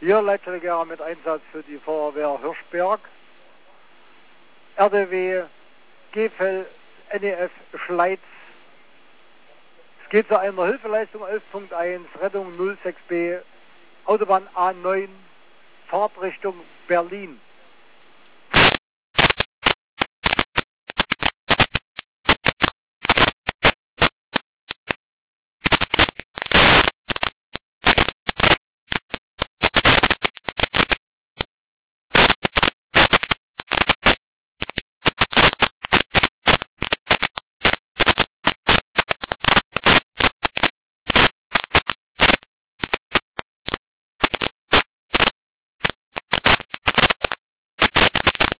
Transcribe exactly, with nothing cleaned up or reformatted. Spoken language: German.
Hier Leitstelle mit Einsatz für die Feuerwehr Hirschberg, R D W, Gefell, N E F, Schleiz. Es geht zu einer Hilfeleistung elf Punkt eins, Rettung null sechs B, Autobahn A neun, Fahrtrichtung Berlin.